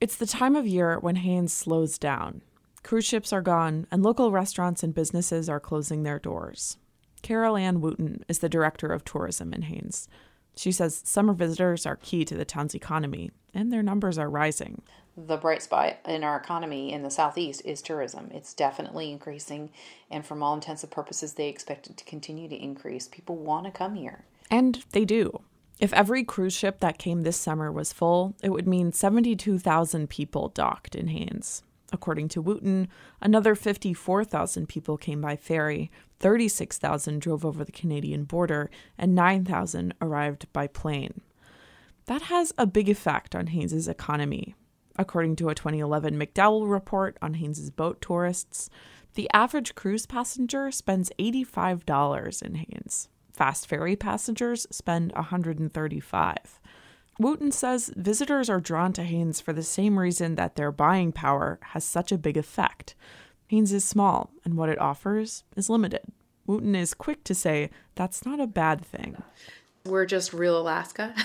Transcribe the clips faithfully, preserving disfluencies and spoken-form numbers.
It's the time of year when Haines slows down. Cruise ships are gone, and local restaurants and businesses are closing their doors. Carol Ann Wooten is the director of tourism in Haines. She says summer visitors are key to the town's economy, and their numbers are rising. The bright spot in our economy in the southeast is tourism. It's definitely increasing, and from all intents and purposes, they expect it to continue to increase. People want to come here. And they do. If every cruise ship that came this summer was full, it would mean seventy-two thousand people docked in Haines. According to Wooten, another fifty-four thousand people came by ferry, thirty-six thousand drove over the Canadian border, and nine thousand arrived by plane. That has a big effect on Haines' economy. According to a twenty eleven McDowell report on Haines' boat tourists, the average cruise passenger spends eighty-five dollars in Haines. Fast ferry passengers spend one hundred thirty-five dollars. Wooten says visitors are drawn to Haines for the same reason that their buying power has such a big effect. Haines is small, and what it offers is limited. Wooten is quick to say that's not a bad thing. We're just real Alaska.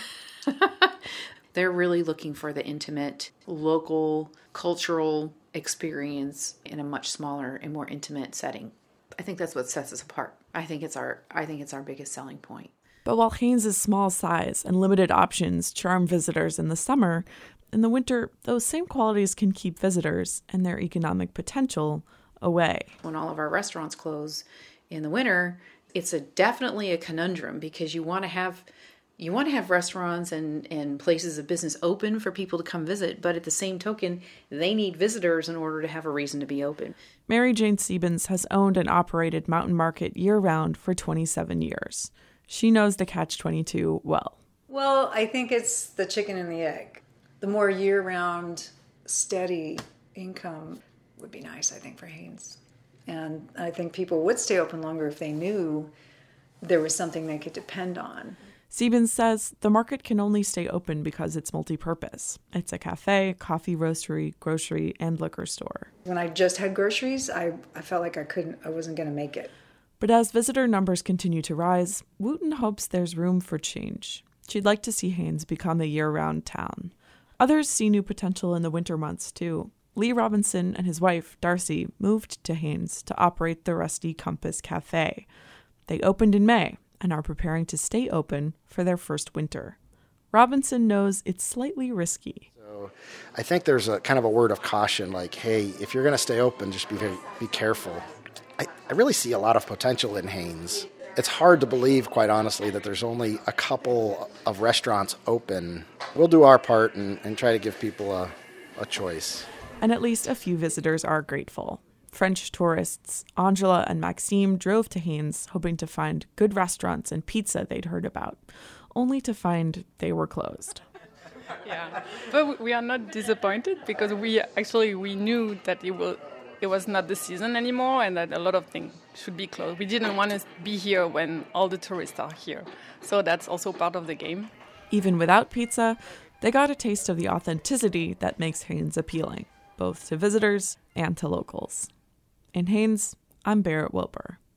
They're really looking for the intimate, local, cultural experience in a much smaller and more intimate setting. I think that's what sets us apart. I think it's our I think it's our biggest selling point. But while Haines' small size and limited options charm visitors in the summer, in the winter, those same qualities can keep visitors and their economic potential away. When all of our restaurants close in the winter, it's a definitely a conundrum because you want to have you want to have restaurants and, and places of business open for people to come visit, but at the same token, they need visitors in order to have a reason to be open. Mary Jane Siebens has owned and operated Mountain Market year-round for twenty-seven years. She knows the catch twenty-two well. Well, I think it's the chicken and the egg. The more year-round, steady income would be nice, I think, for Haines. And I think people would stay open longer if they knew there was something they could depend on. Siebens says the market can only stay open because it's multi-purpose. It's a cafe, coffee roastery, grocery, and liquor store. When I just had groceries, I, I felt like I couldn't, I wasn't going to make it. But as visitor numbers continue to rise, Wooten hopes there's room for change. She'd like to see Haines become a year-round town. Others see new potential in the winter months, too. Lee Robinson and his wife, Darcy, moved to Haines to operate the Rusty Compass Cafe. They opened in May and are preparing to stay open for their first winter. Robinson knows it's slightly risky. So I think there's a kind of a word of caution, like, hey, if you're going to stay open, just be very, be careful. I, I really see a lot of potential in Haines. It's hard to believe, quite honestly, that there's only a couple of restaurants open. We'll do our part and, and try to give people a, a choice. And at least a few visitors are grateful. French tourists Angela and Maxime drove to Haines hoping to find good restaurants and pizza they'd heard about, only to find they were closed. Yeah, but we are not disappointed because we actually we knew that it will it was not the season anymore and that a lot of things should be closed. We didn't want to be here when all the tourists are here, so that's also part of the game. Even without pizza, they got a taste of the authenticity that makes Haines appealing, both to visitors and to locals. In Haines, I'm Barrett Wilbur.